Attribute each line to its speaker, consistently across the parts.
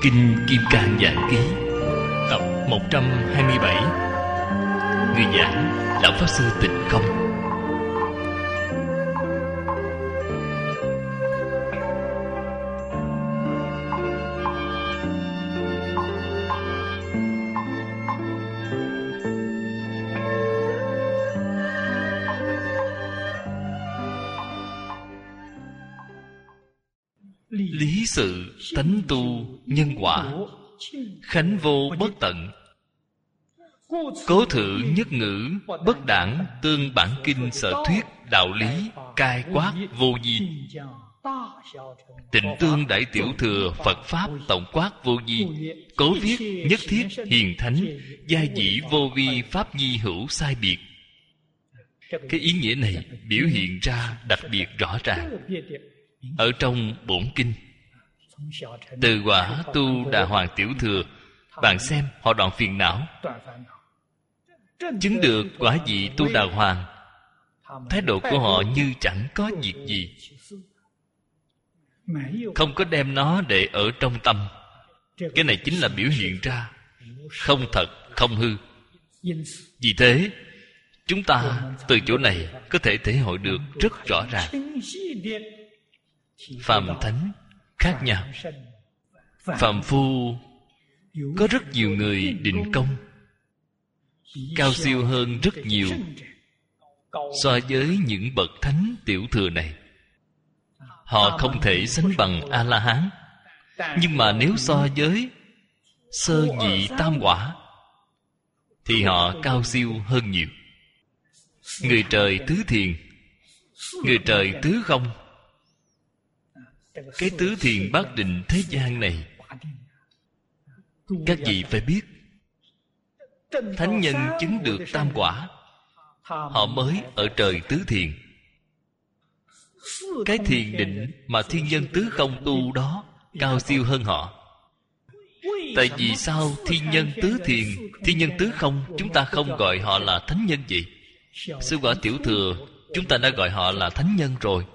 Speaker 1: Kinh Kim Cang Giảng Ký tập 127. Người giảng Lão Pháp Sư Tịnh Không. Lý sự tánh tu nhân quả, khánh vô bất tận. Cố thượng nhất ngữ, bất đảng tương bản kinh sở thuyết đạo lý, cai quát vô vi. Tịnh tương đại tiểu thừa Phật Pháp tổng quát vô vi. Cố viết nhất thiết hiền thánh, giai dĩ vô vi pháp nhi hữu sai biệt. Cái ý nghĩa này biểu hiện ra đặc biệt rõ ràng ở trong bổn kinh. Từ quả tu Đà Hoàng tiểu thừa, bạn xem họ đoạn phiền não, chứng được quả vị tu Đà Hoàng, thái độ của họ như chẳng có việc gì, không có đem nó để ở trong tâm. Cái này chính là biểu hiện ra không thật, không hư. Vì thế chúng ta từ chỗ này có thể thể hội được rất rõ ràng phàm thánh khác nhau. Phàm phu có rất nhiều người định công cao siêu hơn rất nhiều so với những bậc thánh tiểu thừa này. Họ không thể sánh bằng A-la-hán, nhưng mà nếu so với sơ nhị tam quả thì họ cao siêu hơn nhiều. Người trời tứ thiền, người trời tứ không. Cái tứ thiền bát định thế gian này, các vị phải biết, thánh nhân chứng được tam quả, họ mới ở trời tứ thiền. Cái thiền định mà thiên nhân tứ không tu đó cao siêu hơn họ. Tại vì sao thiên nhân tứ thiền, thiên nhân tứ không chúng ta không gọi họ là thánh nhân vậy? Sư quả tiểu thừa chúng ta đã gọi họ là thánh nhân rồi.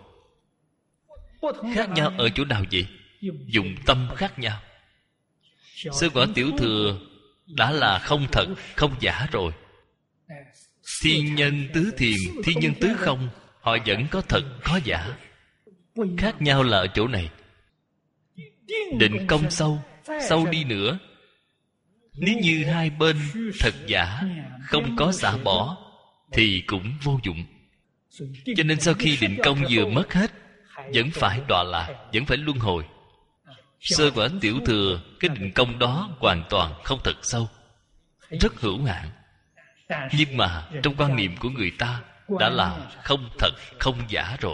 Speaker 1: Khác nhau ở chỗ nào vậy? Dụng tâm khác nhau. Sư quả tiểu thừa đã là không thật, không giả rồi. Thiên nhân tứ thiền, thiên nhân tứ không, họ vẫn có thật, có giả. Khác nhau là ở chỗ này. Định công sâu, sâu đi nữa, nếu như hai bên thật giả không có xả bỏ thì cũng vô dụng. Cho nên sau khi định công vừa mất hết, vẫn phải đọa lạc, vẫn phải luân hồi. Sơ quả tiểu thừa, cái định công đó hoàn toàn không thật sâu, rất hữu hạn. Nhưng mà trong quan niệm của người ta đã là không thật, không giả rồi.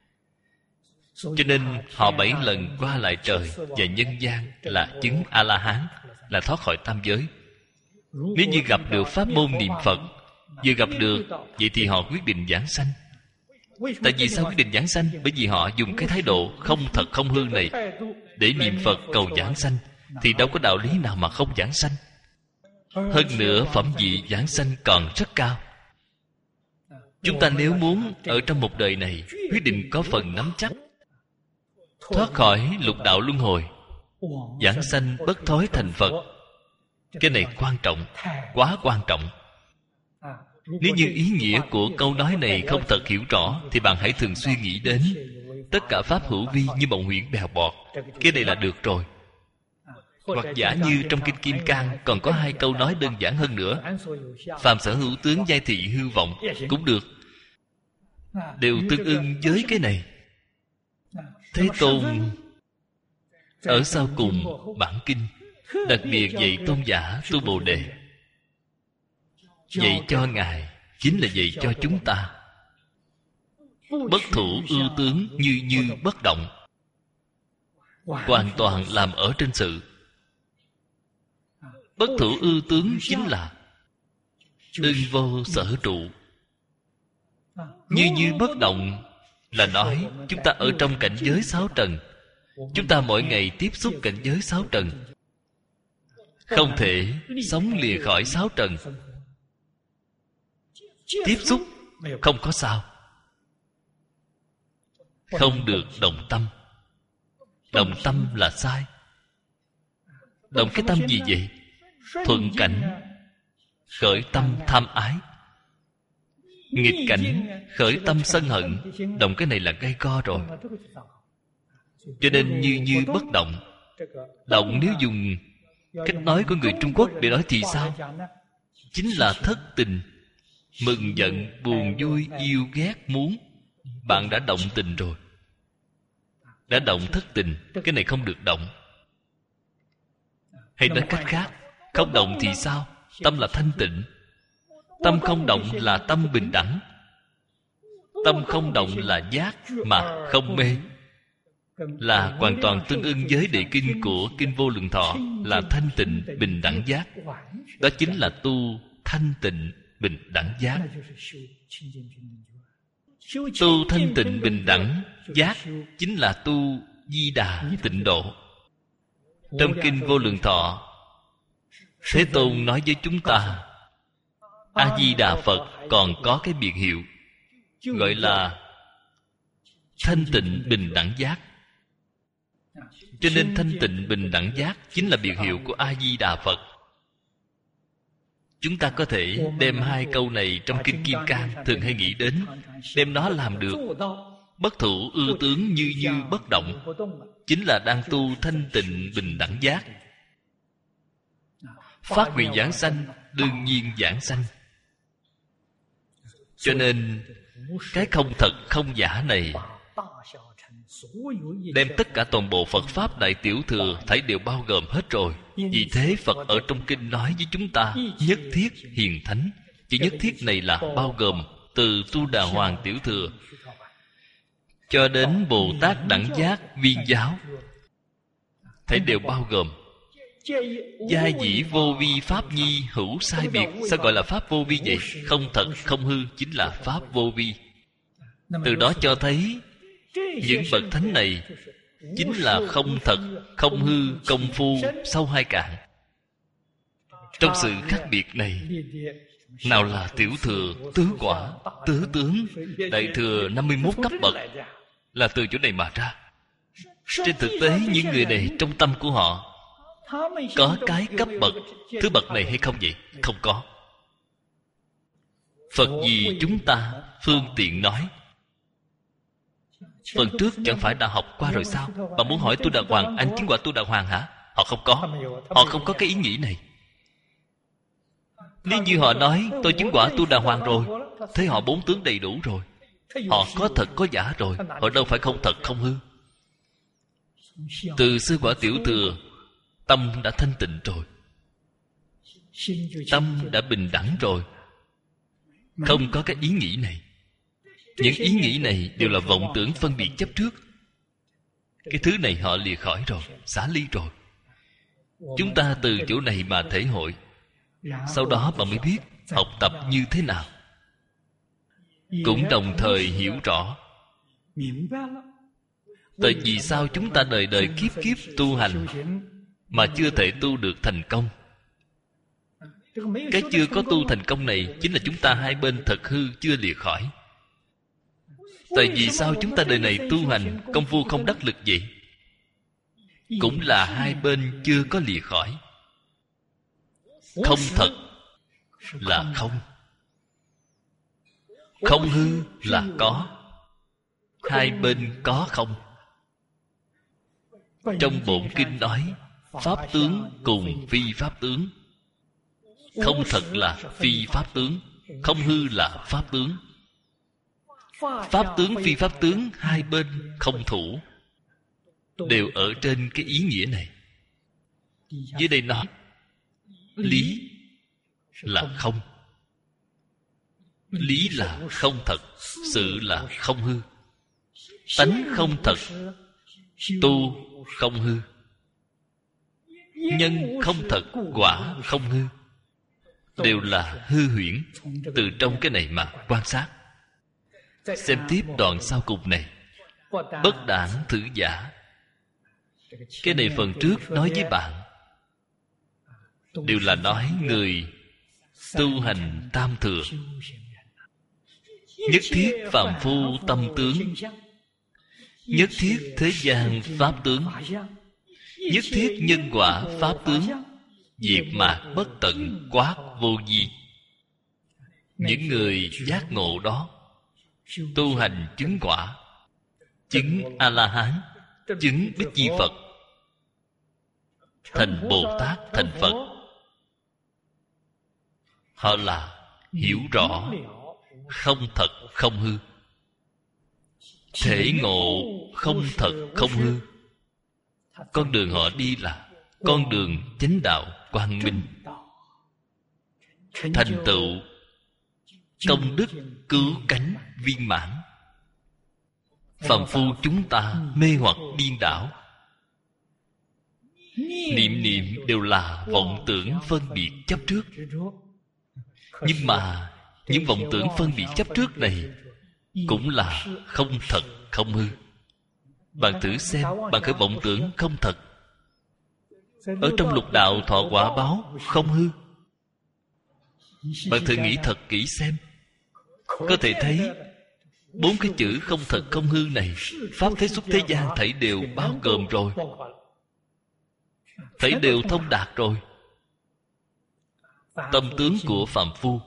Speaker 1: Cho nên họ 7 lần qua lại trời và nhân gian là chứng A-la-hán, là thoát khỏi tam giới. Nếu như gặp được pháp môn niệm Phật, vừa gặp được, vậy thì họ quyết định giảng sanh. Tại vì sao quyết định giảng sanh? Bởi vì họ dùng cái thái độ không thật không hư này để niệm Phật cầu giảng sanh, thì đâu có đạo lý nào mà không giảng sanh. Hơn nữa phẩm vị giảng sanh còn rất cao. Chúng ta nếu muốn ở trong một đời này quyết định có phần nắm chắc thoát khỏi lục đạo luân hồi, giảng sanh bất thối thành Phật. Cái này quan trọng, quá quan trọng. Nếu như ý nghĩa của câu nói này không thật hiểu rõ, thì bạn hãy thường suy nghĩ đến tất cả pháp hữu vi như mộng huyễn bèo bọt. Cái này là được rồi. Hoặc giả như trong Kinh Kim Cang còn có 2 câu nói đơn giản hơn nữa. Phàm sở hữu tướng giai thị hư vọng cũng được, đều tương ưng với cái này. Thế Tôn ở sau cùng bản kinh đặc biệt dạy tôn giả tu Bồ Đề, dạy cho Ngài chính là dạy cho chúng ta. Bất thủ ưu tướng như như bất động, hoàn toàn làm ở trên sự. Bất thủ ưu tướng chính là ưng vô sở trụ. Như như bất động là nói chúng ta ở trong cảnh giới 6 trần. Chúng ta mỗi ngày tiếp xúc cảnh giới 6 trần, không thể sống lìa khỏi 6 trần. Tiếp xúc không có sao, không được động tâm. Động tâm là sai. Động cái tâm gì vậy? Thuận cảnh khởi tâm tham ái, nghịch cảnh khởi tâm sân hận. Động cái này là gây go rồi. Cho nên như bất động. Động nếu dùng cách nói của người Trung Quốc để nói thì sao? Chính là thất tình. Mừng giận, buồn vui, yêu ghét, muốn. Bạn đã động tình rồi. Đã động thất tình. Cái này không được động. Hay nói cách khác, không động thì sao? Tâm là thanh tịnh. Tâm không động là tâm bình đẳng. Tâm không động là giác mà không mê, là hoàn toàn tương ưng với đề kinh của Kinh Vô Lượng Thọ, là thanh tịnh bình đẳng giác. Đó chính là tu thanh tịnh bình đẳng giác. Tu thanh tịnh bình đẳng giác chính là tu Di Đà tịnh độ. Trong Kinh Vô Lượng Thọ, Thế Tôn nói với chúng ta, A Di Đà Phật còn có cái biệt hiệu gọi là thanh tịnh bình đẳng giác. Cho nên thanh tịnh bình đẳng giác chính là biệt hiệu của A Di Đà Phật. Chúng ta có thể đem hai câu này trong Kinh Kim Cang thường hay nghĩ đến, đem nó làm được. Bất thủ ư tướng như như bất động, chính là đang tu thanh tịnh bình đẳng giác. Phát nguyện giảng sanh, đương nhiên giảng sanh. Cho nên cái không thật không giả này đem tất cả toàn bộ Phật Pháp Đại Tiểu Thừa thảy đều bao gồm hết rồi. Vì thế Phật ở trong kinh nói với chúng ta nhất thiết hiền thánh. Chỉ nhất thiết này là bao gồm từ Tu Đà Hoàng Tiểu Thừa cho đến Bồ Tát Đẳng Giác Viên Giáo, thảy đều bao gồm. Gia dĩ vô vi pháp nhi hữu sai biệt. Sao gọi là pháp vô vi vậy? Không thật không hư chính là pháp vô vi. Từ đó cho thấy những bậc thánh này chính là không thật không hư công phu sâu hai cạn. Trong sự khác biệt này, nào là tiểu thừa, tứ quả, tứ tướng, đại thừa 51 cấp bậc là từ chỗ này mà ra. Trên thực tế những người này trong tâm của họ có cái cấp bậc thứ bậc này hay không vậy? Không có. Phật vì chúng ta phương tiện nói. Phần trước chẳng phải đã học qua rồi sao? Bạn muốn hỏi Tu Đà Hoàng anh chứng quả Tu Đà Hoàng hả? Họ không có. Họ không có cái ý nghĩ này. Nếu như họ nói tôi chứng quả Tu Đà Hoàng rồi, thế họ bốn tướng đầy đủ rồi. Họ có thật có giả rồi. Họ đâu phải không thật không hư. Từ sư quả tiểu thừa, tâm đã thanh tịnh rồi, tâm đã bình đẳng rồi, không có cái ý nghĩ này. Những ý nghĩ này đều là vọng tưởng phân biệt chấp trước. Cái thứ này họ lìa khỏi rồi, xả ly rồi. Chúng ta từ chỗ này mà thể hội. Sau đó bạn mới biết học tập như thế nào. Cũng đồng thời hiểu rõ tại vì sao chúng ta đời đời kiếp kiếp tu hành mà chưa thể tu được thành công. Cái chưa có tu thành công này chính là chúng ta hai bên thật hư chưa lìa khỏi. Tại vì sao chúng ta đời này tu hành công phu không đắc lực vậy? Cũng là hai bên chưa có lìa khỏi. Không thật là không, không hư là có. Hai bên có không. Trong bổn kinh nói pháp tướng cùng phi pháp tướng. Không thật là phi pháp tướng, không hư là pháp tướng. Pháp tướng phi pháp tướng hai bên không thủ, đều ở trên cái ý nghĩa này. Dưới đây nói lý là không, lý là không thật, sự là không hư. Tánh không thật, tu không hư. Nhân không thật, quả không hư. Đều là hư huyễn. Từ trong cái này mà quan sát. Xem tiếp đoạn sau cùng này. Bất đãng thử giả. Cái này phần trước nói với bạn đều là nói người tu hành tam thừa. Nhất thiết phàm phu tâm tướng, nhất thiết thế gian pháp tướng, nhất thiết nhân quả pháp tướng, diệt mạt bất tận, quát vô vi. Những người giác ngộ đó tu hành chứng quả, chứng A-la-hán, chứng Bích Chi Phật, thành Bồ Tát, thành Phật. Họ là hiểu rõ không thật không hư, thể ngộ không thật không hư. Con đường họ đi là con đường chánh đạo quang minh, thành tựu công đức cứu cánh viên mãn. Phàm phu chúng ta mê hoặc điên đảo, niệm niệm đều là vọng tưởng phân biệt chấp trước. Nhưng mà những vọng tưởng phân biệt chấp trước này cũng là không thật không hư. Bạn thử xem, bạn khởi vọng tưởng không thật, ở trong lục đạo thọ quả báo không hư. Bạn thử nghĩ thật kỹ xem, có thể thấy 4 cái chữ không thật không hư này, pháp thế xuất thế gian thảy đều bao gồm rồi, thảy đều thông đạt rồi. Tâm tướng của phàm phu,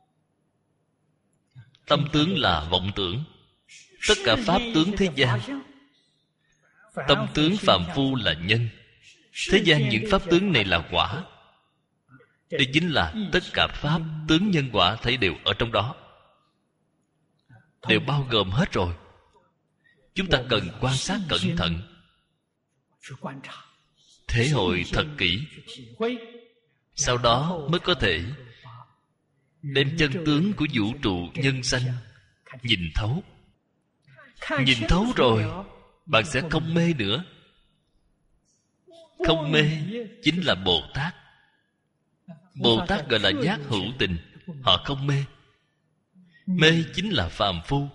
Speaker 1: tâm tướng là vọng tưởng. Tất cả pháp tướng thế gian, tâm tướng phàm phu là nhân. Thế gian những pháp tướng này là quả. Đây chính là tất cả pháp tướng nhân quả thấy đều ở trong đó, đều bao gồm hết rồi. Chúng ta cần quan sát cẩn thận, thể hội thật kỹ, sau đó mới có thể đem chân tướng của vũ trụ nhân sanh nhìn thấu. Nhìn thấu rồi, bạn sẽ không mê nữa. Không mê chính là Bồ Tát. Bồ Tát gọi là giác hữu tình, họ không mê. Mê chính là phàm phu.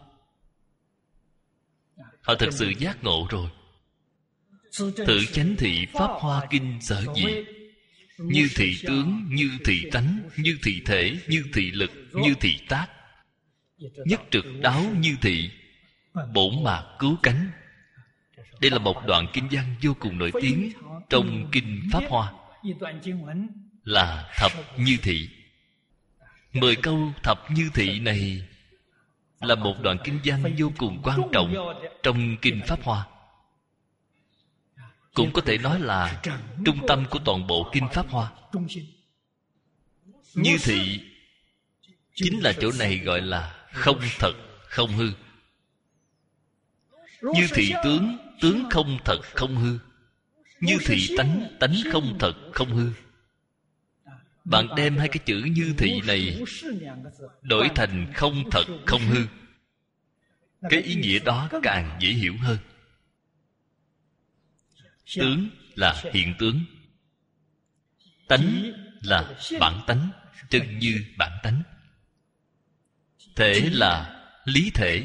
Speaker 1: Họ thật sự giác ngộ rồi. Tự chánh thị Pháp Hoa Kinh sở dĩ: như thị tướng, như thị tánh, như thị thể, như thị lực, như thị tác. Nhất trực đáo như thị, bổn mạc cứu cánh. Đây là một đoạn kinh văn vô cùng nổi tiếng trong Kinh Pháp Hoa, là thập như thị. 10 câu thập như thị này là một đoạn kinh văn vô cùng quan trọng trong Kinh Pháp Hoa. Cũng có thể nói là trung tâm của toàn bộ Kinh Pháp Hoa. Như thị chính là chỗ này gọi là không thật không hư. Như thị tướng, tướng không thật không hư. Như thị tánh, tánh không thật không hư. Bạn đem hai cái chữ như thị này đổi thành không thật không hư, cái ý nghĩa đó càng dễ hiểu hơn. Tướng là hiện tướng, tánh là bản tánh, chân như bản tánh, thể là lý thể.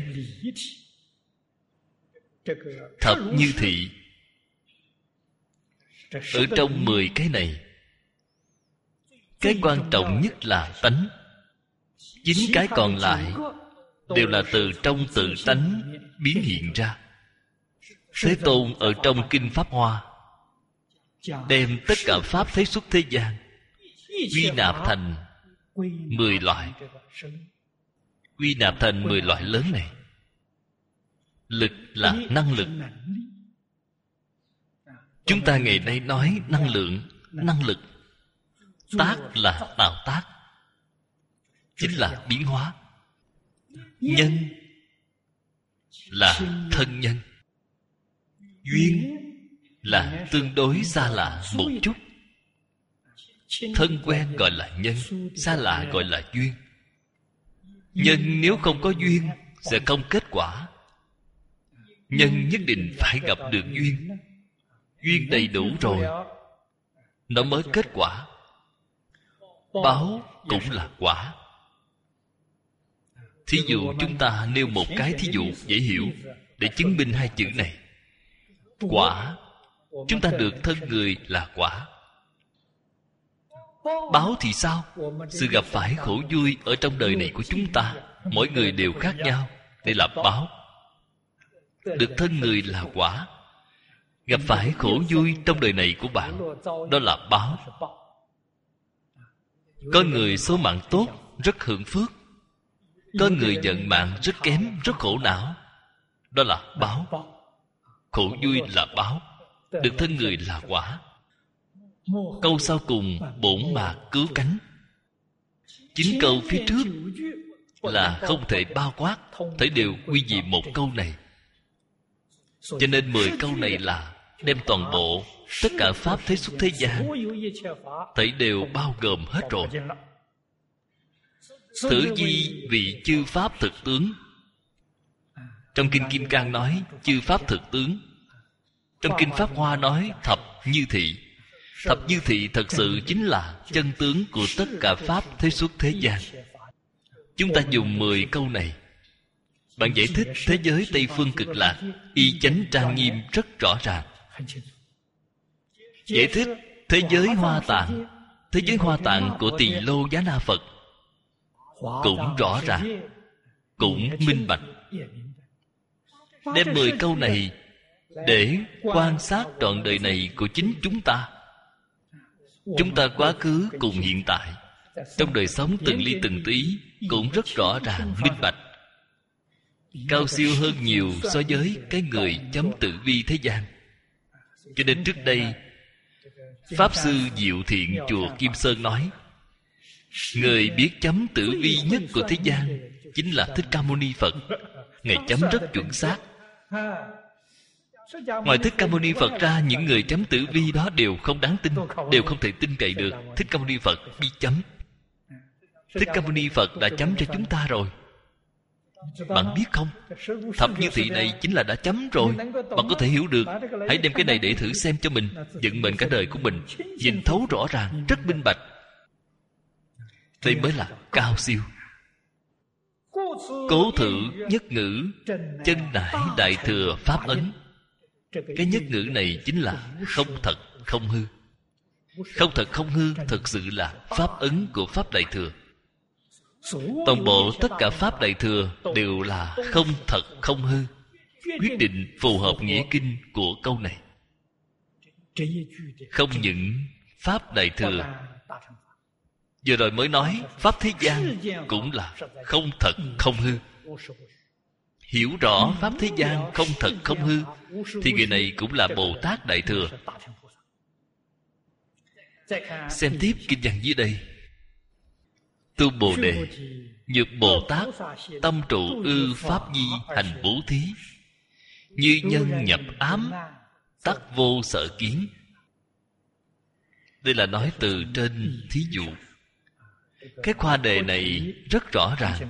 Speaker 1: Thập như thị, ở trong 10 cái này, cái quan trọng nhất là tánh. 9 cái còn lại đều là từ trong tự tánh biến hiện ra. Thế Tôn ở trong Kinh Pháp Hoa đem tất cả pháp thế xuất thế gian quy nạp thành 10 loại. Quy nạp thành 10 loại lớn này. Lực là năng lực. Chúng ta ngày nay nói năng lượng, năng lực. Tác là tạo tác, chính là biến hóa. Nhân là thân nhân. Duyên là tương đối xa lạ một chút. Thân quen gọi là nhân, xa lạ gọi là duyên. Nhân nếu không có duyên sẽ không kết quả. Nhân nhất định phải gặp được duyên. Duyên đầy đủ rồi nó mới kết quả. Báo cũng là quả. Thí dụ chúng ta nêu một cái thí dụ dễ hiểu để chứng minh hai chữ này. Quả, chúng ta được thân người là quả. Báo thì sao? Sự gặp phải khổ vui ở trong đời này của chúng ta, mỗi người đều khác nhau. Đây là báo. Được thân người là quả. Gặp phải khổ vui trong đời này của bạn, đó là báo. Có người số mạng tốt, rất hưởng phước. Có người vận mạng rất kém, rất khổ não. Đó là báo. Khổ vui là báo, được thân người là quả. Câu sau cùng bổn mạc cứu cánh. 9 câu phía trước là không thể bao quát, thể đều quy về một câu này. Cho nên 10 câu này là đem toàn bộ tất cả pháp thế xuất thế gian thể đều bao gồm hết rồi. Thử di vị chư pháp thực tướng. Trong kinh Kim Cang nói chư pháp thực tướng. Trong kinh Pháp Hoa nói thập như thị. Thập như thị thật sự chính là chân tướng của tất cả pháp thế xuất thế gian. Chúng ta dùng 10 câu này, bạn giải thích thế giới Tây Phương Cực Lạc y chánh trang nghiêm rất rõ ràng. Giải thích thế giới Hoa Tạng, thế giới Hoa Tạng của Tỳ Lô Giá Na Phật cũng rõ ràng, cũng minh bạch. Đem 10 câu này để quan sát trọn đời này của chính chúng ta. Chúng ta quá khứ cùng hiện tại, trong đời sống từng ly từng tí cũng rất rõ ràng minh bạch, cao siêu hơn nhiều so với cái người chấm tử vi thế gian. Cho nên trước đây Pháp Sư Diệu Thiện chùa Kim Sơn nói, người biết chấm tử vi nhất của thế gian chính là Thích Ca Mâu Ni Phật. Ngài chấm rất chuẩn xác. Ngoài Thích Ca Mâu Ni Phật ra, những người chấm tử vi đó đều không đáng tin, đều không thể tin cậy được. Thích Ca Mâu Ni Phật đi chấm. Thích Ca Mâu Ni Phật đã chấm cho chúng ta rồi. Bạn biết không, thập như thị này chính là đã chấm rồi. Bạn có thể hiểu được. Hãy đem cái này để thử xem cho mình. Vận mệnh cả đời của mình nhìn thấu rõ ràng, rất minh bạch. Đây mới là cao siêu. Cố thử nhất ngữ chân nải đại thừa pháp ấn. Cái nhất ngữ này chính là không thật không hư. Không thật không hư thực sự là pháp ấn của Pháp Đại Thừa. Toàn bộ tất cả Pháp Đại Thừa đều là không thật không hư. Quyết định phù hợp nghĩa kinh của câu này. Không những Pháp Đại Thừa, vừa rồi mới nói Pháp thế gian cũng là không thật không hư. Hiểu rõ Pháp thế gian không thật không hư thì người này cũng là Bồ Tát Đại Thừa. Xem tiếp kinh văn dưới đây. Tu Bồ Đề, nhược Bồ Tát, tâm trụ ư pháp di hành bố thí. Như nhân nhập ám, tắc vô sợ kiến. Đây là nói từ trên thí dụ. Cái khoa đề này rất rõ ràng.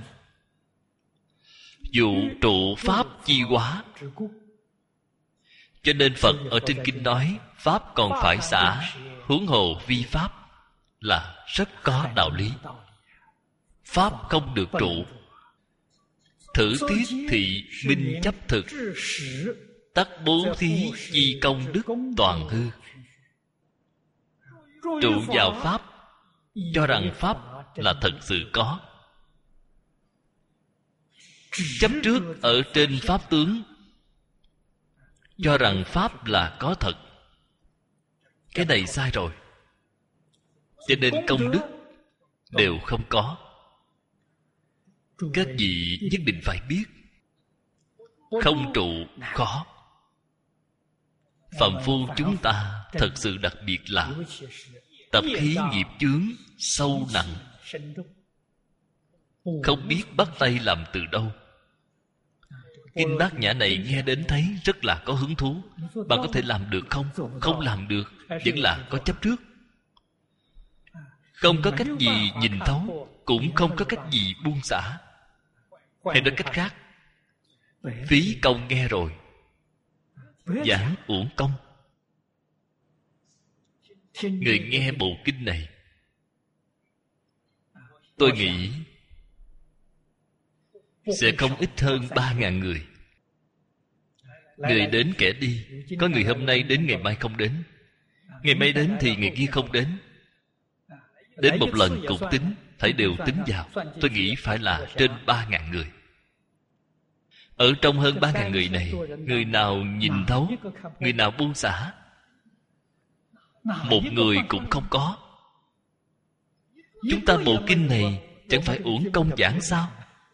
Speaker 1: Dụ trụ pháp chi hóa. Cho nên Phật ở trên kinh nói pháp còn phải xả, huống hồ vi pháp, là rất có đạo lý. Pháp không được trụ. Thử tiết thị minh chấp thực, tắc bố thí chi công đức toàn hư. Trụ vào pháp, cho rằng pháp là thật sự có. Chấp trước ở trên pháp tướng, cho rằng pháp là có thật. Cái này sai rồi. Cho nên công đức đều không có. Các vị nhất định phải biết, không trụ khó. Phàm phu chúng ta thật sự đặc biệt là tập khí nghiệp chướng sâu nặng, không biết bắt tay làm từ đâu. Kinh Bát Nhã này nghe đến thấy rất là có hứng thú. Bạn có thể làm được không? Không làm được, vẫn là có chấp trước. Không có cách gì nhìn thấu, cũng không có cách gì buông xả. Hay nói cách khác, phí công nghe rồi, giảng uổng công. Người nghe bộ kinh này, tôi nghĩ sẽ không ít hơn 3.000 người. Người đến kẻ đi. Có người hôm nay đến, ngày mai không đến. Ngày mai đến thì ngày kia không đến. Đến một lần cũng tính, phải đều tính vào. Tôi nghĩ phải là trên 3.000 người. Ở trong hơn 3.000 người này, người nào nhìn thấu, người nào buông xả? Một người cũng không có. Chúng ta bộ kinh này chẳng phải uổng công giảng sao?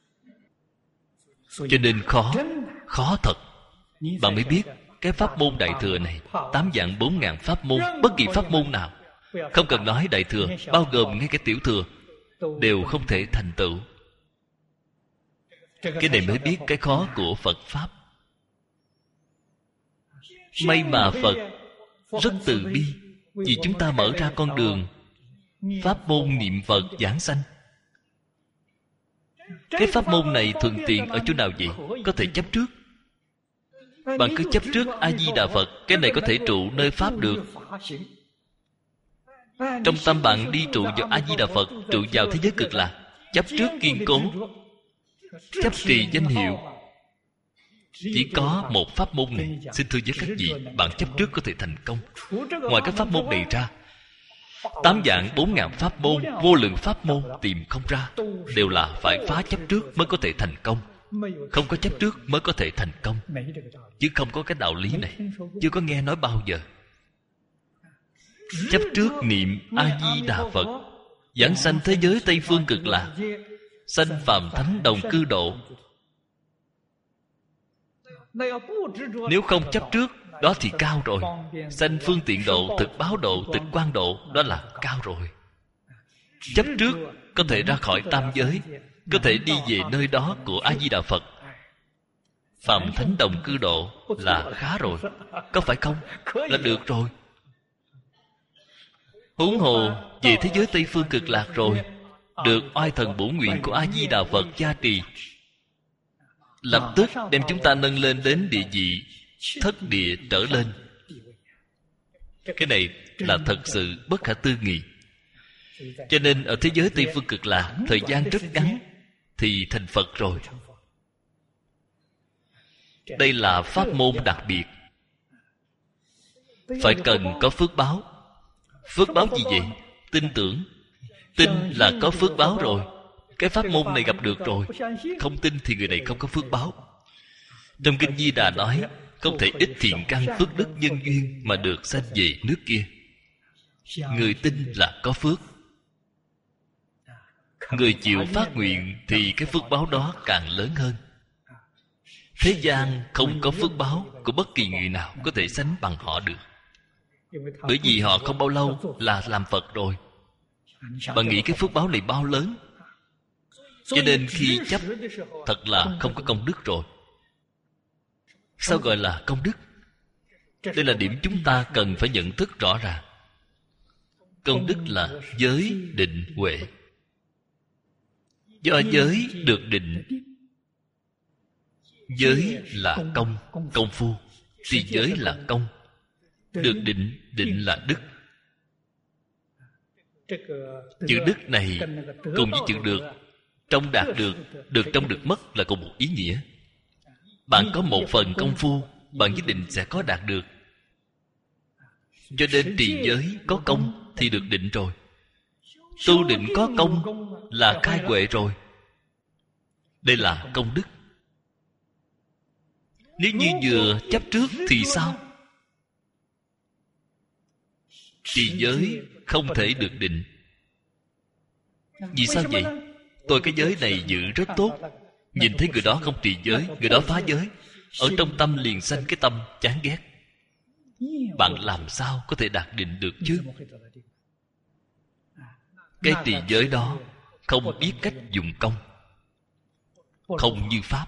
Speaker 1: Cho nên khó thật. Bạn mới biết cái pháp môn Đại Thừa này 8 vạn 4.000 pháp môn, bất kỳ pháp môn nào, không cần nói Đại Thừa, bao gồm ngay cái Tiểu Thừa, đều không thể thành tựu. Cái này mới biết cái khó của Phật Pháp. May mà Phật rất từ bi, vì chúng ta mở ra con đường pháp môn niệm Phật giảng sanh. Cái pháp môn này thuận tiện ở chỗ nào vậy? Có thể chấp trước. Bạn cứ chấp trước A-di-đà Phật, cái này có thể trụ nơi Pháp được. Trong tâm bạn đi trụ vào A-di-đà Phật, trụ vào thế giới cực lạc. Chấp trước kiên cố, chấp trì danh hiệu. Chỉ có một pháp môn này, xin thưa với các vị, bạn chấp trước có thể thành công. Ngoài các pháp môn này ra, 8 vạn 4.000 pháp môn, vô lượng pháp môn tìm không ra, đều là phải phá chấp trước mới có thể thành công. Không có chấp trước mới có thể thành công, chứ không có cái đạo lý này. Chưa có nghe nói bao giờ. Chấp trước niệm A-di-đà Phật, giảng sanh thế giới Tây Phương Cực Lạc, sanh phàm thánh đồng cư độ. Nếu không chấp trước, đó thì cao rồi. Sanh phương tiện độ, thực báo độ, tịch quan độ, đó là cao rồi. Chấp trước có thể ra khỏi tam giới, có thể đi về nơi đó của A-di-đà Phật, phàm thánh đồng cư độ là khá rồi. Có phải không? Là được rồi. Huống hồ về thế giới Tây Phương Cực Lạc rồi, được oai thần bổ nguyện của A-di-đà Phật gia trì, lập tức đem chúng ta nâng lên đến địa vị thất địa trở lên. Cái này là thật sự bất khả tư nghị. Cho nên ở thế giới Tây Phương Cực Lạc, thời gian rất ngắn thì thành Phật rồi. Đây là pháp môn đặc biệt, phải cần có phước báo. Phước báo gì vậy? Tin tưởng. Tin là có phước báo rồi. Cái pháp môn này gặp được rồi. Không tin thì người này không có phước báo. Trong Kinh Di Đà nói, không thể ít thiện căn phước đức nhân duyên mà được sanh về nước kia. Người tin là có phước. Người chịu phát nguyện thì cái phước báo đó càng lớn hơn. Thế gian không có phước báo của bất kỳ người nào có thể sánh bằng họ được. Bởi vì họ không bao lâu là làm Phật rồi. Bạn nghĩ cái phước báo này bao lớn. Cho nên khi chấp, thật là không có công đức rồi. Sao gọi là công đức? Đây là điểm chúng ta cần phải nhận thức rõ ràng. Công đức là giới, định, huệ. Do giới được định. Giới là công, công phu. Thì giới là công. Được định, định là đức. Chữ đức này cùng với chữ được, trong đạt được, được trong được mất là cùng một ý nghĩa. Bạn có một phần công phu, bạn nhất định sẽ có đạt được. Cho nên trì giới có công thì được định rồi. Tu định có công là khai huệ rồi. Đây là công đức. Nếu như vừa chấp trước thì sao? Trì giới không thể được định. Vì sao vậy? Tôi cái giới này giữ rất tốt. Nhìn thấy người đó không trì giới, người đó phá giới, ở trong tâm liền sanh cái tâm chán ghét. Bạn làm sao có thể đạt định được chứ? Cái trì giới đó không biết cách dùng công, không như Pháp.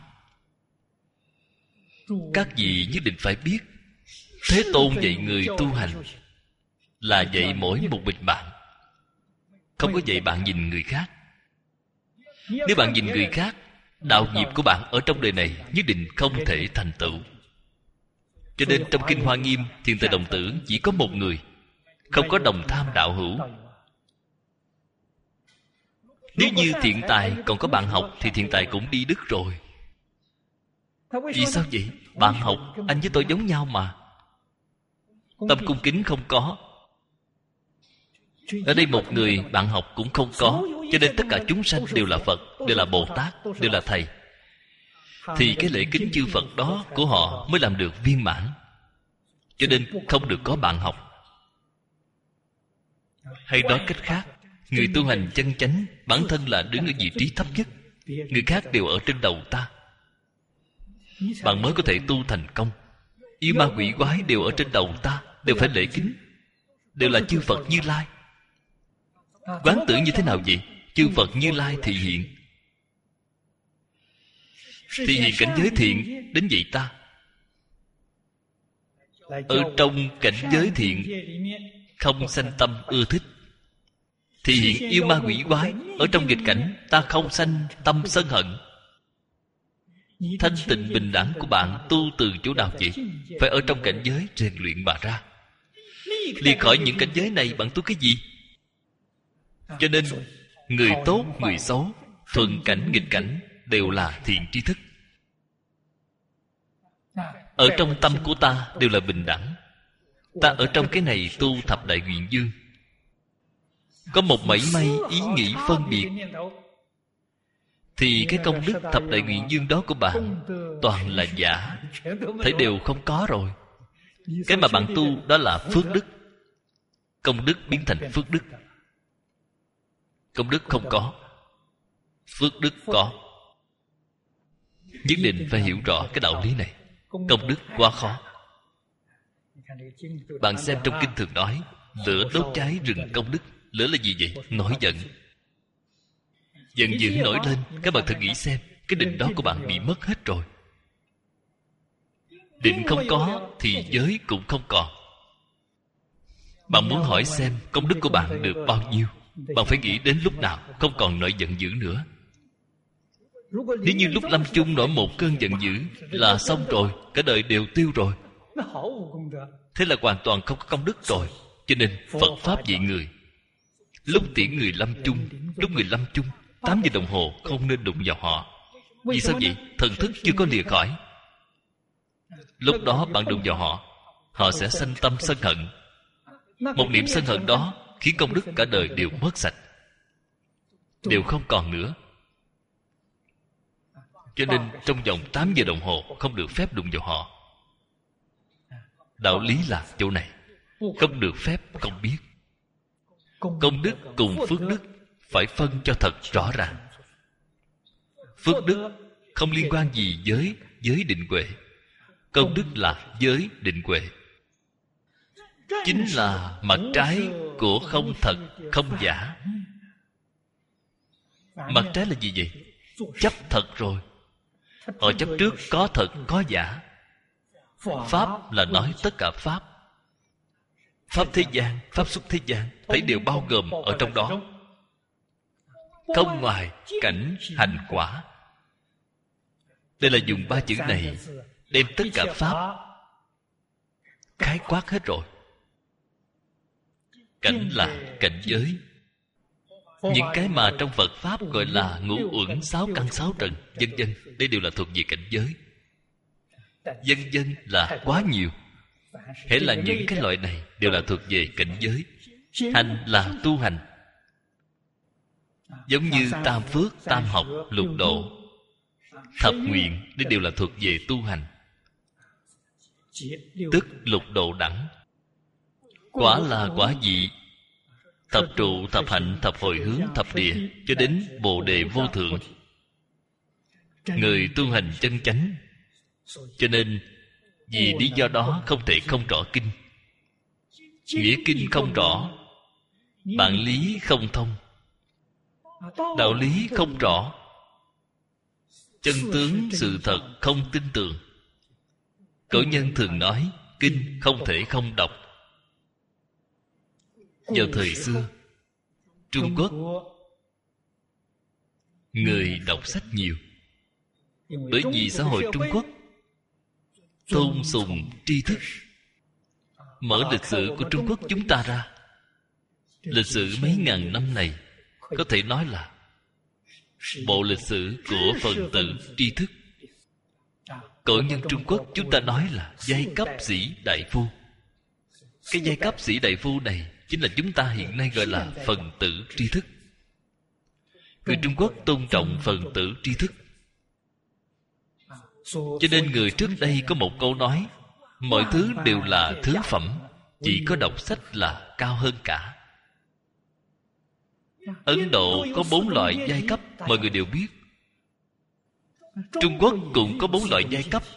Speaker 1: Các vị nhất định phải biết, Thế Tôn dạy người tu hành là dạy mỗi một mình bạn, không có dạy bạn nhìn người khác. Nếu bạn nhìn người khác, đạo nghiệp của bạn ở trong đời này nhất định không thể thành tựu. Cho nên trong Kinh Hoa Nghiêm, Thiền Tài Đồng Tử chỉ có một người, không có đồng tham đạo hữu. Nếu như thiện tài còn có bạn học thì thiện tài cũng đi đức rồi. Vì sao vậy? Bạn học, anh với tôi giống nhau mà. Tâm cung kính không có. Ở đây một người bạn học cũng không có. Cho nên tất cả chúng sanh đều là Phật, đều là Bồ Tát, đều là Thầy. thì cái lễ kính chư Phật đó của họ mới làm được viên mãn. Cho nên không được có bạn học. Hay nói cách khác, người tu hành chân chánh bản thân là đứng ở vị trí thấp nhất, người khác đều ở trên đầu ta, bạn mới có thể tu thành công. Yêu ma quỷ quái đều ở trên đầu ta, đều phải lễ kính, đều là chư Phật Như Lai. Quán tưởng như thế nào vậy? Chư Phật Như Lai thị hiện, thị hiện cảnh giới thiện đến vậy ta. Ở trong cảnh giới thiện không sanh tâm ưa thích, thị hiện yêu ma quỷ quái. Ở trong nghịch cảnh ta không sanh tâm sân hận. Thanh tịnh bình đẳng của bạn tu từ chỗ nào vậy? Phải ở trong cảnh giới rèn luyện mà ra. Lìa khỏi những cảnh giới này bạn tu cái gì? Cho nên người tốt, người xấu, thuận cảnh, nghịch cảnh đều là thiện tri thức. Ở trong tâm của ta đều là bình đẳng. Ta ở trong cái này tu thập đại nguyện dương, có một mảy may ý nghĩ phân biệt, thì cái công đức thập đại nguyện dương đó của bạn toàn là giả, thấy đều không có rồi. Cái mà bạn tu đó là phước đức. Công đức biến thành phước đức. Công đức không có, phước đức có. Nhất định phải hiểu rõ cái đạo lý này. Công đức quá khó. Bạn xem trong kinh thường nói, lửa đốt cháy rừng công đức. Lửa là gì vậy? Nổi giận. Giận dữ nổi lên, các bạn thử nghĩ xem, cái định đó của bạn bị mất hết rồi. Định không có thì giới cũng không còn. Bạn muốn hỏi xem công đức của bạn được bao nhiêu, bạn phải nghĩ đến lúc nào không còn nổi giận dữ nữa. Nếu như lúc lâm chung nổi một cơn giận dữ là xong rồi, cả đời đều tiêu rồi. Thế là hoàn toàn không có công đức rồi. Cho nên Phật Pháp dạy người, lúc tiễn người lâm chung, lúc người lâm chung 8 giờ đồng hồ không nên đụng vào họ. Vì sao vậy? Thần thức chưa có lìa khỏi. Lúc đó bạn đụng vào họ, họ sẽ sanh tâm sân hận. Một niệm sân hận đó khiến công đức cả đời đều mất sạch, đều không còn nữa. Cho nên trong vòng 8 giờ đồng hồ không được phép đụng vào họ. Đạo lý là chỗ này, không được phép không biết. Công đức cùng phước đức phải phân cho thật rõ ràng. Phước đức không liên quan gì với giới định huệ. Công đức là giới định huệ, chính là mặt trái của không thật, không giả. Mặt trái là gì vậy? Chấp thật rồi. Họ chấp trước có thật, có giả. Pháp là nói tất cả Pháp. Pháp thế gian, Pháp xuất thế gian, thấy đều bao gồm ở trong đó. Không ngoài cảnh hành quả. Đây là dùng 3 chữ này đem tất cả Pháp khái quát hết rồi. Cảnh là cảnh giới. Những cái mà trong Phật Pháp gọi là ngũ uẩn, 6 căn 6 trần, vân vân, đây đều là thuộc về cảnh giới. Vân vân là quá nhiều. Hễ là những cái loại này đều là thuộc về cảnh giới. Hành là tu hành. Giống như tam phước, tam học, lục độ, thập nguyện, đây đều là thuộc về tu hành. Tức lục độ đẳng. Quả là quả vị, thập trụ, thập hạnh, thập hồi hướng, thập địa, cho đến Bồ Đề vô thượng. Người tu hành chân chánh. Cho nên vì lý do đó không thể không rõ kinh. Nghĩa kinh không rõ, bản lý không thông, đạo lý không rõ, chân tướng sự thật không tin tưởng. Cổ nhân thường nói kinh không thể không đọc. Vào thời xưa Trung Quốc, người đọc sách nhiều. Bởi vì xã hội Trung Quốc tôn sùng tri thức. Mở lịch sử của Trung Quốc chúng ta ra, lịch sử mấy ngàn năm này có thể nói là bộ lịch sử của phần tử tri thức. Cổ nhân Trung Quốc chúng ta nói là giai cấp sĩ đại phu. Cái giai cấp sĩ đại phu này chính là chúng ta hiện nay gọi là phần tử tri thức. Người Trung Quốc tôn trọng phần tử tri thức. Cho nên người trước đây có một câu nói: mọi thứ đều là thứ phẩm, chỉ có đọc sách là cao hơn cả. Ấn Độ có 4 loại giai cấp, mọi người đều biết. Trung Quốc cũng có 4 loại giai cấp: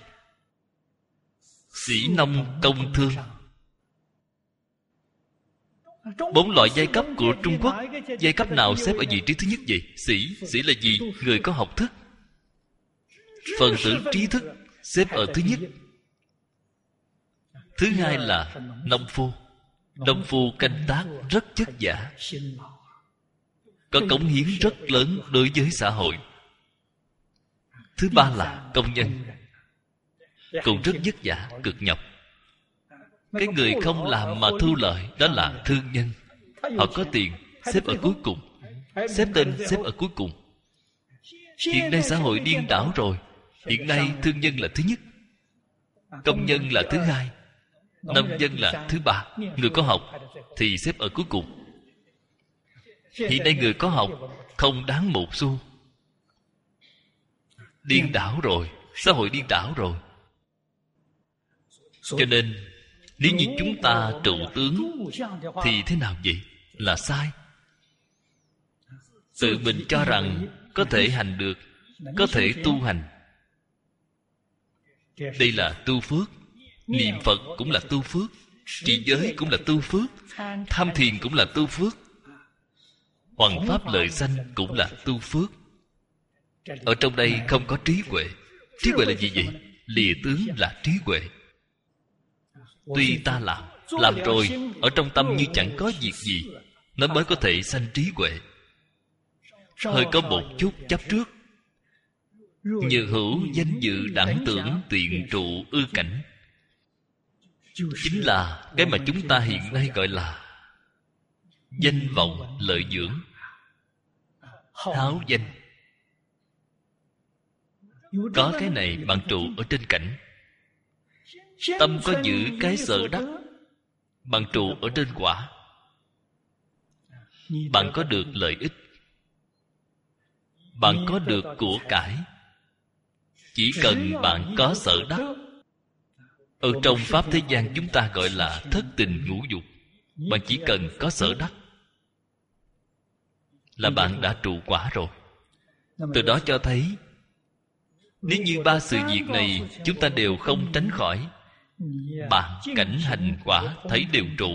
Speaker 1: sĩ, nông, công, thương. 4 loại giai cấp của Trung Quốc, giai cấp nào xếp ở vị trí thứ nhất vậy? Sĩ là gì? Người có học thức, phần tử trí thức, xếp ở thứ nhất. Thứ hai là nông phu. Nông phu canh tác rất vất vả, có cống hiến rất lớn đối với xã hội. Thứ ba là công nhân, cũng rất vất vả, cực nhọc. Cái người không làm mà thu lợi, đó là thương nhân. Họ có tiền, xếp ở cuối cùng, xếp tên xếp ở cuối cùng. Hiện nay xã hội điên đảo rồi. Hiện nay thương nhân là thứ nhất, công nhân là thứ hai, nông dân là thứ ba, người có học thì xếp ở cuối cùng. Hiện nay người có học không đáng một xu. Điên đảo rồi, xã hội điên đảo rồi. Cho nên nếu như chúng ta trụ tướng thì thế nào vậy? Là sai. Tự mình cho rằng có thể hành được, có thể tu hành, đây là tu phước. Niệm Phật cũng là tu phước, trì giới cũng là tu phước, tham thiền cũng là tu phước, hoằng pháp lợi sanh cũng là tu phước. Ở trong đây không có trí huệ. Trí huệ là gì vậy? Lìa tướng là trí huệ. Tuy ta làm rồi, ở trong tâm như chẳng có việc gì, nó mới có thể sanh trí huệ. Hơi có một chút chấp trước. Như hữu danh dự đẳng tưởng tiện trụ ư cảnh, chính là cái mà chúng ta hiện nay gọi là danh vọng lợi dưỡng, háo danh. Có cái này bạn trụ ở trên cảnh. Tâm có giữ cái sở đắc, bạn trụ ở trên quả. Bạn có được lợi ích, bạn có được của cải. Chỉ cần bạn có sở đắc. Ở trong Pháp thế gian chúng ta gọi là thất tình ngũ dục. Bạn chỉ cần có sở đắc là bạn đã trụ quả rồi. Từ đó cho thấy, nếu như 3 sự việc này chúng ta đều không tránh khỏi, bạn cảnh hành quả thấy đều trụ,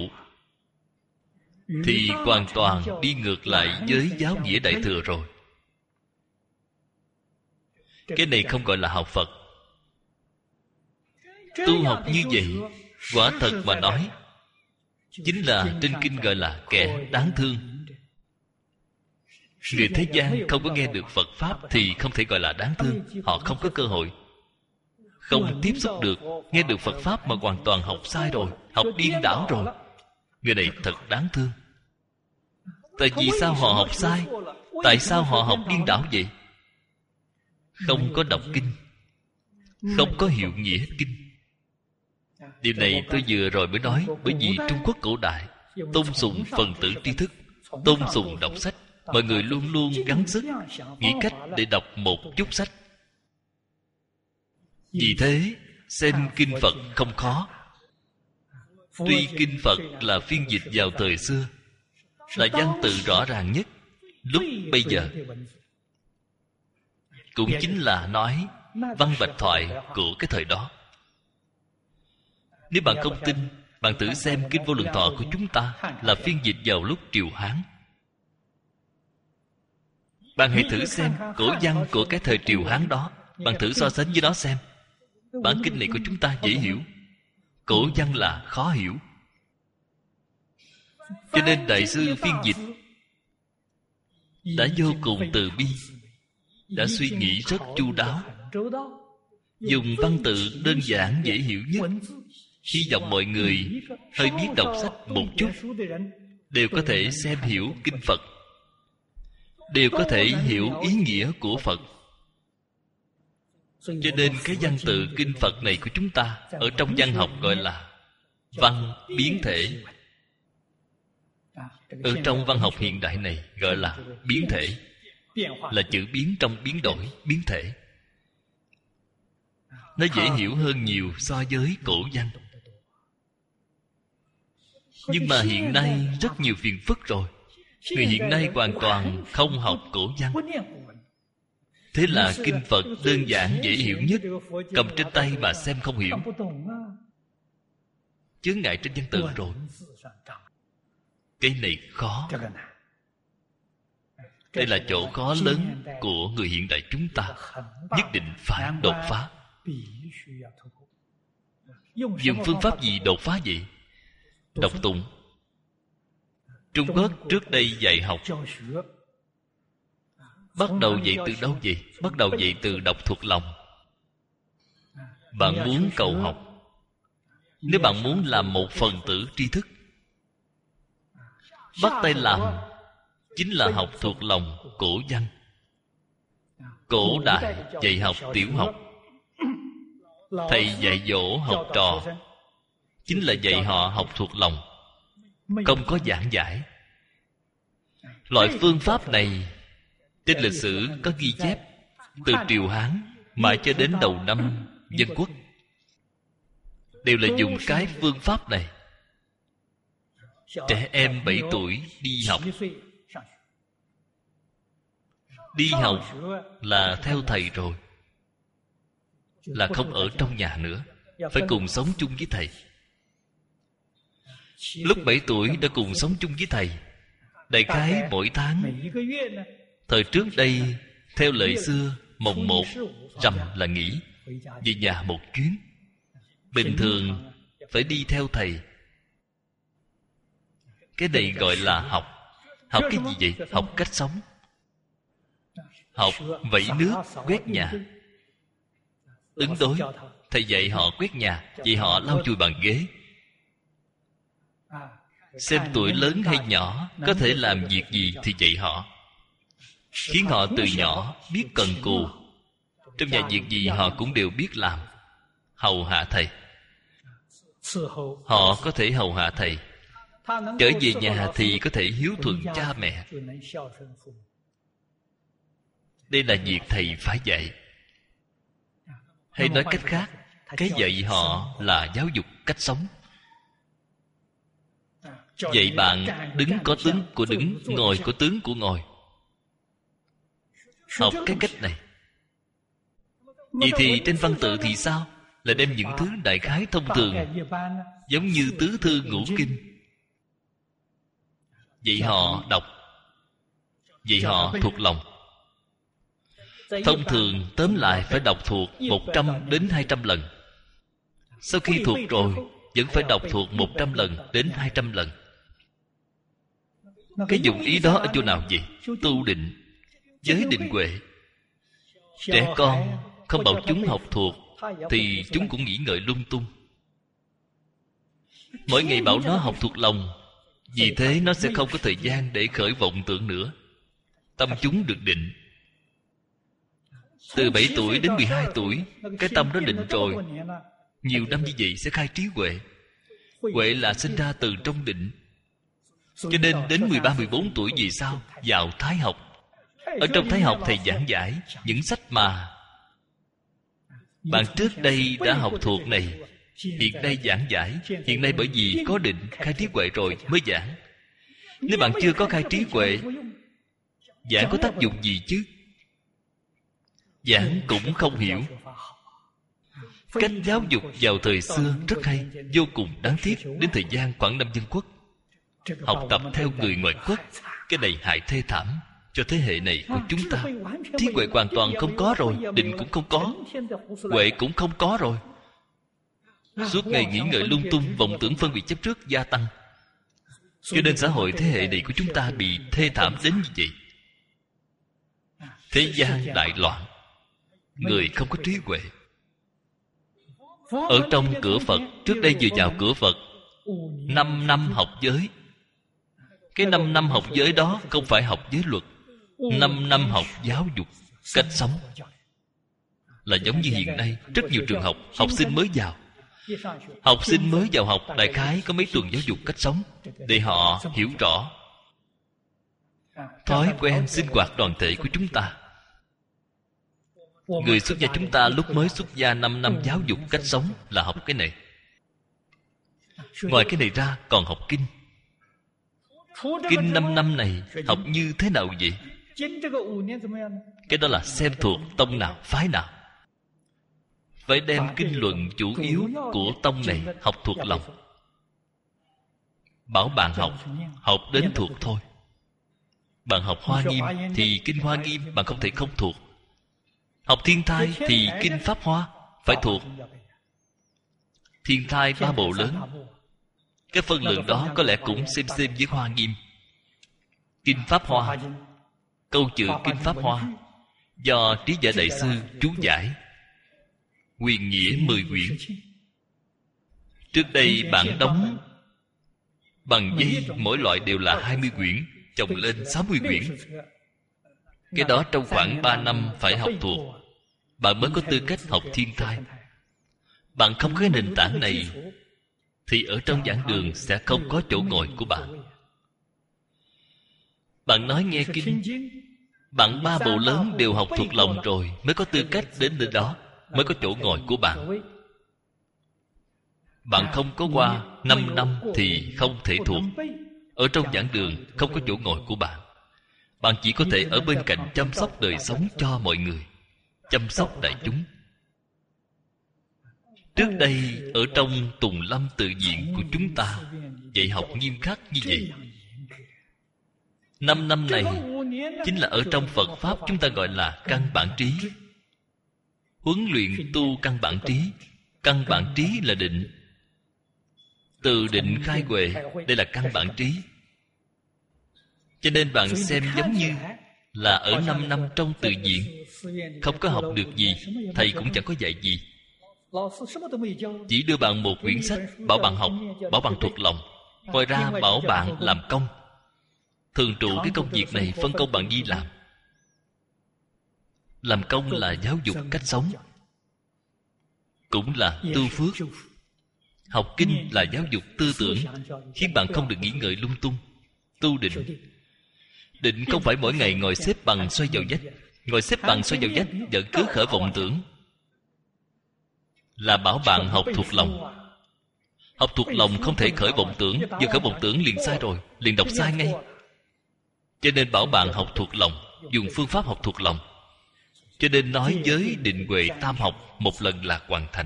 Speaker 1: thì hoàn toàn đi ngược lại với giáo nghĩa Đại Thừa rồi. Cái này không gọi là học Phật. Tu học như vậy, quả thật mà nói, chính là trên kinh gọi là kẻ đáng thương. Người thế gian không có nghe được Phật Pháp thì không thể gọi là đáng thương. Họ không có cơ hội, không tiếp xúc được. Nghe được Phật Pháp mà hoàn toàn học sai rồi, học điên đảo rồi. Người này thật đáng thương. Tại vì sao họ học sai? Tại sao họ học điên đảo vậy? Không có đọc kinh, không có hiểu nghĩa kinh. Điều này tôi vừa rồi mới nói. Bởi vì Trung Quốc cổ đại tôn sùng phần tử tri thức, tôn sùng đọc sách. Mọi người luôn luôn gắng sức nghĩ cách để đọc một chút sách. Vì thế xem kinh Phật không khó. Tuy kinh Phật là phiên dịch vào thời xưa, là văn tự rõ ràng nhất lúc bây giờ, cũng chính là nói văn bạch thoại của cái thời đó. Nếu bạn không tin, bạn thử xem kinh Vô Lượng Thọ của chúng ta là phiên dịch vào lúc Triều Hán. Bạn hãy thử xem cổ văn của cái thời Triều Hán đó, bạn thử so sánh với nó xem. Bản kinh này của chúng ta dễ hiểu, cổ văn là khó hiểu. Cho nên Đại sư phiên dịch đã vô cùng từ bi, đã suy nghĩ rất chu đáo, dùng văn tự đơn giản dễ hiểu nhất. Hy vọng mọi người hơi biết đọc sách một chút đều có thể xem hiểu kinh Phật, đều có thể hiểu ý nghĩa của Phật. Cho nên cái văn tự kinh Phật này của chúng ta ở trong văn học gọi là văn biến thể. Ở trong văn học hiện đại này gọi là biến thể, là chữ biến trong biến đổi, biến thể. nó dễ hiểu hơn nhiều so với cổ văn. Nhưng mà hiện nay rất nhiều phiền phức rồi. Người hiện nay hoàn toàn không học cổ văn. Thế là kinh Phật đơn giản dễ hiểu nhất, cầm trên tay mà xem không hiểu. Chướng ngại trên văn tự rồi. Cái này khó. Đây là chỗ khó lớn của người hiện đại chúng ta. Nhất định phải đột phá. Dùng phương pháp gì đột phá vậy? Đọc tụng. Trung Quốc trước đây dạy học bắt đầu dạy từ đâu vậy? Bắt đầu dạy từ đọc thuộc lòng. Bạn muốn cầu học, nếu bạn muốn làm một phần tử tri thức, bắt tay làm chính là học thuộc lòng cổ văn. Cổ đại dạy học tiểu học, thầy dạy dỗ học trò chính là dạy họ học thuộc lòng, không có giảng giải. Loại phương pháp này trên lịch sử có ghi chép từ triều Hán mãi cho đến đầu năm Dân Quốc, đều là dùng cái phương pháp này. Trẻ em 7 tuổi đi học. Đi học là theo thầy rồi, là không ở trong nhà nữa, phải cùng sống chung với thầy. Lúc 7 tuổi đã cùng sống chung với thầy. Đại khái mỗi tháng, thời trước đây theo lệ xưa, mồng 1 rằm là nghỉ, về nhà một chuyến. Bình thường phải đi theo thầy. Cái này gọi là học. Học cái gì vậy? Học cách sống. Học vẩy nước, quét nhà. Ứng đối. Thầy dạy họ quét nhà, dạy họ lau chùi bàn ghế. Xem tuổi lớn hay nhỏ, có thể làm việc gì thì dạy họ, khiến họ từ nhỏ biết cần cù. Trong nhà việc gì họ cũng đều biết làm. Hầu hạ thầy. Họ có thể hầu hạ thầy. Trở về nhà thì có thể hiếu thuận cha mẹ. Đây là việc thầy phải dạy. Hay nói cách khác, cái dạy họ là giáo dục cách sống. Dạy bạn đứng có tướng của đứng, ngồi có tướng của ngồi. Học cái cách này. Vậy thì trên văn tự thì sao? Là đem những thứ đại khái thông thường, giống như tứ thư ngũ kinh, dạy họ đọc, dạy họ thuộc lòng. Thông thường tóm lại phải đọc thuộc 100 đến 200 lần. Sau khi thuộc rồi, vẫn phải đọc thuộc 100 lần đến 200 lần. Cái dụng ý đó ở chỗ nào vậy? Tu định, giới định huệ. Trẻ con không bảo chúng học thuộc thì chúng cũng nghĩ ngợi lung tung. Mỗi ngày bảo nó học thuộc lòng, vì thế nó sẽ không có thời gian để khởi vọng tưởng nữa. Tâm chúng được định. Từ 7 tuổi đến 12 tuổi, cái tâm nó định rồi. Nhiều năm như vậy sẽ khai trí huệ. Huệ là sinh ra từ trong định. Cho nên đến 13-14 tuổi vì sao? Vào Thái học. Ở trong Thái học thầy giảng giải những sách mà bạn trước đây đã học thuộc này, hiện nay giảng giải. Hiện nay bởi vì có định, khai trí huệ rồi mới giảng. Nếu bạn chưa có khai trí huệ, giảng có tác dụng gì chứ? Giảng cũng không hiểu. Cách giáo dục vào thời xưa rất hay, vô cùng đáng tiếc. Đến thời gian khoảng năm Dân Quốc, học tập theo người ngoại quốc, cái này hại thê thảm cho thế hệ này của chúng ta. Trí huệ hoàn toàn không có rồi, định cũng không có, huệ cũng không có rồi. Suốt ngày nghĩ ngợi lung tung, vọng tưởng phân biệt chấp trước gia tăng. Cho nên xã hội thế hệ này của chúng ta bị thê thảm đến như vậy. Thế gian đại loạn, người không có trí huệ. Ở trong cửa Phật, trước đây vừa vào cửa Phật, 5 năm học giới. Cái 5 năm học giới đó không phải học giới luật, 5 năm học giáo dục, cách sống. Là giống như hiện nay, rất nhiều trường học, học sinh mới vào. Học sinh mới vào học đại khái có mấy tuần giáo dục cách sống, để họ hiểu rõ thói quen sinh hoạt đoàn thể của chúng ta. Người xuất gia chúng ta lúc mới xuất gia 5 năm giáo dục cách sống là học cái này. Ngoài cái này ra còn học kinh. Kinh 5 năm này học như thế nào vậy? Cái đó là xem thuộc tông nào, phái nào. Phải đem kinh luận chủ yếu của tông này học thuộc lòng. Bảo bạn học, học đến thuộc thôi. Bạn học Hoa Nghiêm thì kinh Hoa Nghiêm bạn không thể không thuộc. Học Thiên Thai thì kinh Pháp Hoa phải thuộc. Thiên Thai 3 bộ lớn, cái phân lượng đó có lẽ cũng xem với Hoa Nghiêm. Kinh Pháp Hoa, câu chữ kinh Pháp Hoa do Trí Giả Đại Sư chú giải, huyền nghĩa 10 quyển. Trước đây bạn đóng bằng giấy, mỗi loại đều là 20 quyển, chồng lên 60 quyển. Cái đó trong khoảng 3 năm phải học thuộc, bạn mới có tư cách học Thiên Thai. Bạn không có nền tảng này thì ở trong giảng đường sẽ không có chỗ ngồi của bạn. Bạn nói nghe kinh, bạn 3 bộ lớn đều học thuộc lòng rồi mới có tư cách đến nơi đó, mới có chỗ ngồi của bạn. Bạn không có qua 5 năm thì không thể thuộc. Ở trong giảng đường không có chỗ ngồi của bạn. Bạn chỉ có thể ở bên cạnh chăm sóc đời sống cho mọi người, chăm sóc đại chúng. Trước đây ở trong Tùng Lâm Tự Viện của chúng ta dạy học nghiêm khắc như vậy. 5 năm này chính là ở trong Phật Pháp chúng ta gọi là căn bản trí. Huấn luyện tu căn bản trí. Căn bản trí là định. Từ định khai huệ, đây là căn bản trí. Cho nên bạn xem giống như là ở 5 năm trong tự viện, không có học được gì, thầy cũng chẳng có dạy gì. Chỉ đưa bạn một quyển sách, bảo bạn học, bảo bạn thuộc lòng. Ngoài ra bảo bạn làm công. Thường trụ cái công việc này phân công bạn đi làm. Làm công là giáo dục cách sống, cũng là tu phước. Học kinh là giáo dục tư tưởng, khiến bạn không được nghĩ ngợi lung tung. Tu định. Định không phải mỗi ngày ngồi xếp bằng xoay vào vách. Ngồi xếp bằng xoay vào vách vẫn cứ khởi vọng tưởng. Là bảo bạn học thuộc lòng. Học thuộc lòng không thể khởi vọng tưởng. Vừa khởi vọng tưởng liền sai rồi, liền đọc sai ngay. Cho nên bảo bạn học thuộc lòng, dùng phương pháp học thuộc lòng. Cho nên nói giới định huệ tam học một lần là hoàn thành.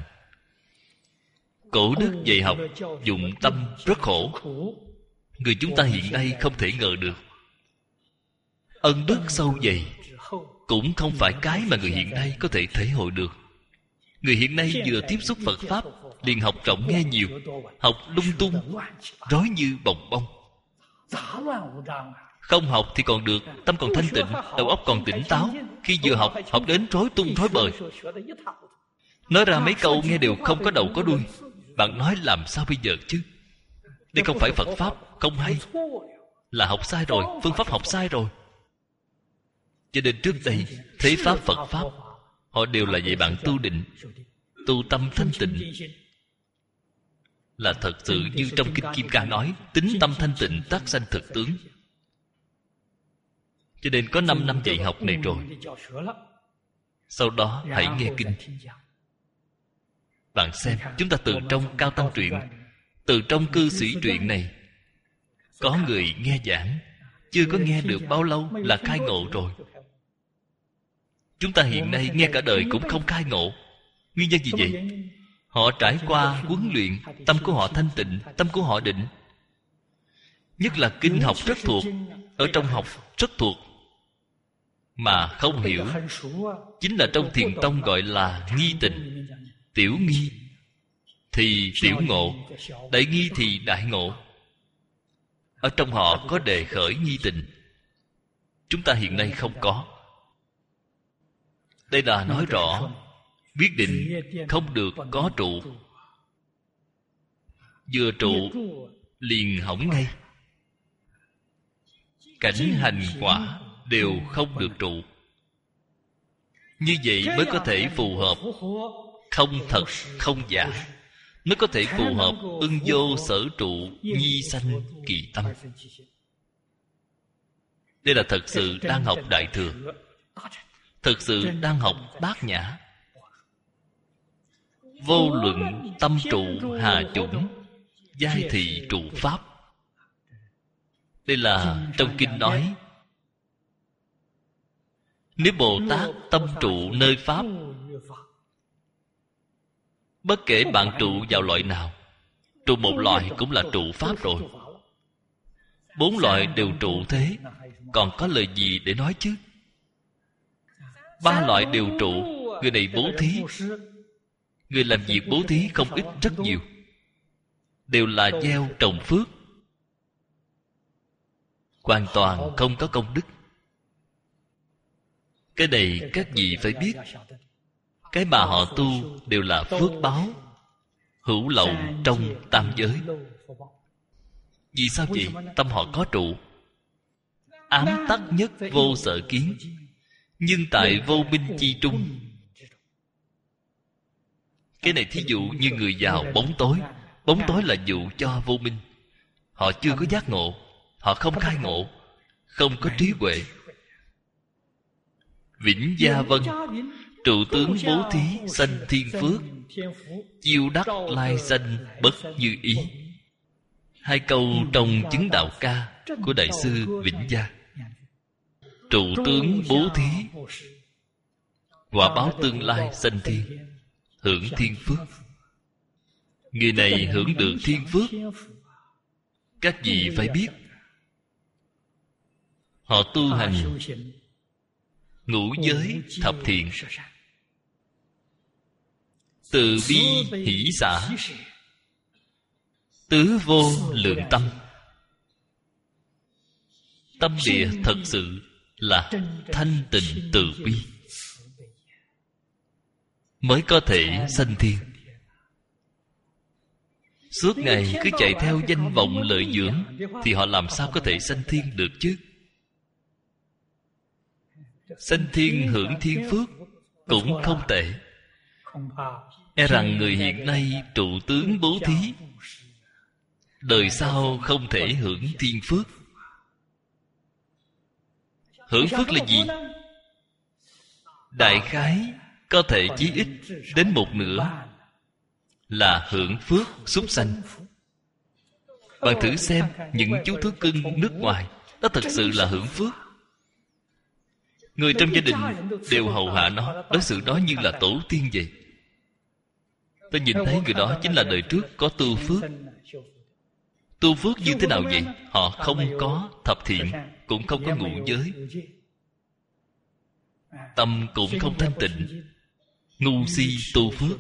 Speaker 1: Cổ đức dạy học dụng tâm rất khổ. Người chúng ta hiện nay không thể ngờ được. Ân đức sâu dày cũng không phải cái mà người hiện nay có thể thể hội được. Người hiện nay vừa tiếp xúc Phật Pháp liền học rộng nghe nhiều, học lung tung, rối như bồng bông. Không học thì còn được, tâm còn thanh tịnh, đầu óc còn tỉnh táo. Khi vừa học, học đến rối tung rối bời, nói ra mấy câu nghe đều không có đầu có đuôi. Bạn nói làm sao bây giờ chứ? Đây không phải Phật Pháp, không hay. Là học sai rồi, phương pháp học sai rồi. Cho nên trước đây thế Pháp Phật Pháp họ đều là dạy bạn tu định, tu tâm thanh tịnh. Là thật sự như trong Kinh Kim Cang nói, tính tâm thanh tịnh tác sanh thực tướng. Cho nên có 5 năm dạy học này rồi. Sau đó hãy nghe kinh. Bạn xem, chúng ta từ trong Cao Tăng truyện, từ trong Cư Sĩ truyện này, có người nghe giảng, chưa có nghe được bao lâu là khai ngộ rồi. Chúng ta hiện nay nghe cả đời cũng không khai ngộ. Nguyên nhân gì vậy? Họ trải qua huấn luyện, tâm của họ thanh tịnh, tâm của họ định. Nhất là kinh học rất thuộc, ở trong học rất thuộc, mà không hiểu. Chính là trong Thiền Tông gọi là nghi tình. Tiểu nghi thì tiểu ngộ, đại nghi thì đại ngộ. Ở trong họ có đề khởi nghi tình. Chúng ta hiện nay không có. Đây là nói rõ quyết định không được có trụ. Vừa trụ liền hỏng ngay. Cảnh hành quả đều không được trụ. Như vậy mới có thể phù hợp không thật không giả, mới có thể phù hợp ưng vô sở trụ nhi sanh kỳ tâm. Đây là thật sự đang học Đại Thừa. thực sự đang học Bát Nhã. Vô luận tâm trụ hà chủng, giai thị trụ pháp. Đây là trong kinh nói, nếu Bồ Tát tâm trụ nơi pháp, bất kể bạn trụ vào loại nào, trụ một loại cũng là trụ pháp rồi. 4 loại đều trụ thế, còn có lời gì để nói chứ? 3 loại đều trụ. Người này bố thí, người làm việc bố thí không ít rất nhiều, đều là gieo trồng phước, hoàn toàn không có công đức. Cái này các vị phải biết. Cái mà họ tu đều là phước báo, hữu lậu trong tam giới. Vì sao vậy? Tâm họ có trụ. Ám tắc nhất vô sở kiến, nhưng tại vô minh chi trung. Cái này thí dụ như người vào bóng tối. Bóng tối là dụ cho vô minh. Họ chưa có giác ngộ, họ không khai ngộ, không có trí huệ. Vĩnh Gia Vân, trụ tướng bố thí sanh thiên phước, chiêu đắc lai sanh bất như ý. 2 câu trong chứng đạo ca của Đại sư Vĩnh Gia. Trụ tướng bố thí, quả báo tương lai sanh thiên, hưởng thiên phước. Người này hưởng được thiên phước. Các vị phải biết, họ tu hành ngũ giới thập thiện, từ bi hỷ xả, tứ vô lượng tâm. Tâm địa thật sự là thanh tịnh từ bi, mới có thể sanh thiên. Suốt ngày cứ chạy theo danh vọng lợi dưỡng, thì họ làm sao có thể sanh thiên được chứ? Sanh thiên hưởng thiên phước cũng không tệ. E rằng người hiện nay trụ tướng bố thí, đời sau không thể hưởng thiên phước. Hưởng phước là gì? Đại khái có thể chí ít đến 1/2 là hưởng phước súc sanh. Bạn thử xem những chú thú cưng nước ngoài, đó thật sự là hưởng phước. Người trong gia đình đều hầu hạ nó, đối xử đó như là tổ tiên vậy. Ta nhìn thấy người đó chính là đời trước có tu phước. Tu phước như thế nào vậy? Họ không có thập thiện, cũng không có ngũ giới, tâm cũng không thanh tịnh, ngu si tu phước.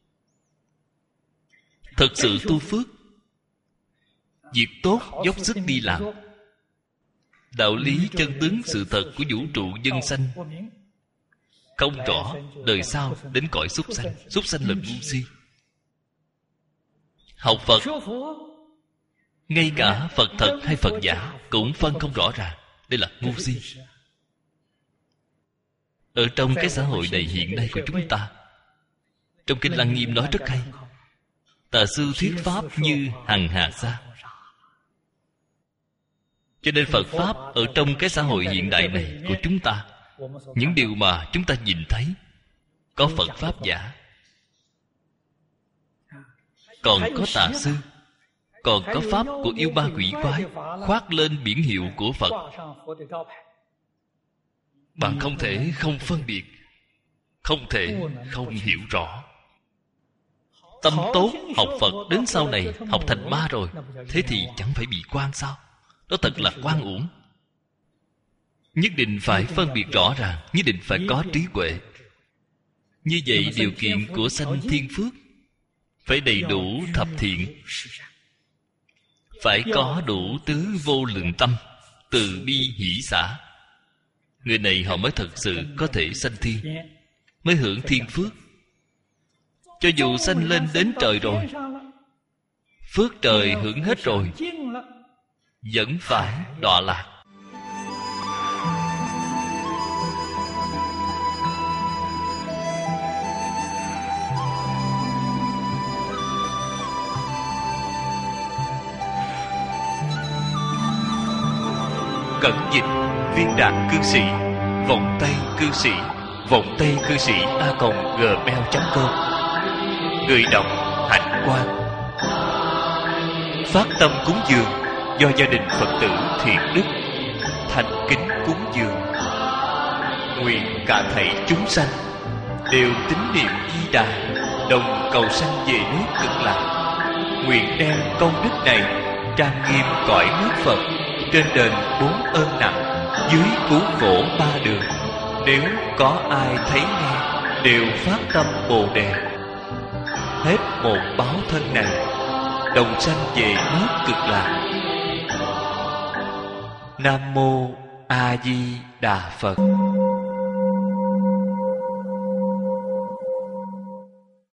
Speaker 1: Thật sự tu phước, việc tốt dốc sức đi làm. Đạo lý chân tướng sự thật của vũ trụ dân sanh không rõ, đời sau đến cõi súc sanh. Súc sanh là ngu si. Học Phật, ngay cả Phật thật hay Phật giả cũng phân không rõ ràng. Đây là ngu si. Ở trong cái xã hội này hiện nay của chúng ta, trong Kinh Lăng Nghiêm nói rất hay: Tà sư thuyết pháp như hằng hà sa. Cho nên Phật Pháp ở trong cái xã hội hiện đại này của chúng ta, những điều mà chúng ta nhìn thấy, có Phật Pháp giả, còn có tà sư, còn có pháp của yêu ma quỷ quái khoác lên biển hiệu của Phật. Bạn không thể không phân biệt, không thể không hiểu rõ. Tâm tốt học Phật, đến sau này học thành ma rồi, thế thì chẳng phải bị quan sao? Đó thật là quan uổng. Nhất định phải phân biệt rõ ràng, nhất định phải có trí huệ. Như vậy điều kiện của sanh thiên phước phải đầy đủ thập thiện, phải có đủ tứ vô lượng tâm, từ bi hỷ xả. Người này họ mới thật sự có thể sanh thiên, mới hưởng thiên phước. Cho dù sanh lên đến trời rồi, phước trời hưởng hết rồi, vẫn phải đọa lạc. Cẩn dịch Viên Đạt cư sĩ, Vọng Tây cư sĩ. vọng tây cư sĩ a.gmail.com. Người đọc Hạnh Quang. Phát tâm cúng dường do gia đình Phật tử Thiện Đức thành kính cúng dường. Nguyện cả thảy chúng sanh đều tín niệm Di Đà, đồng cầu sanh về nước Cực Lạc. Nguyện đem công đức này trang nghiêm cõi nước Phật, trên đền 4 ơn nặng, dưới cứu khổ 3 đường. Nếu có ai thấy nghe đều phát tâm Bồ Đề, hết một báo thân này đồng sanh về nước Cực Lạc. Nam mô A Di Đà Phật.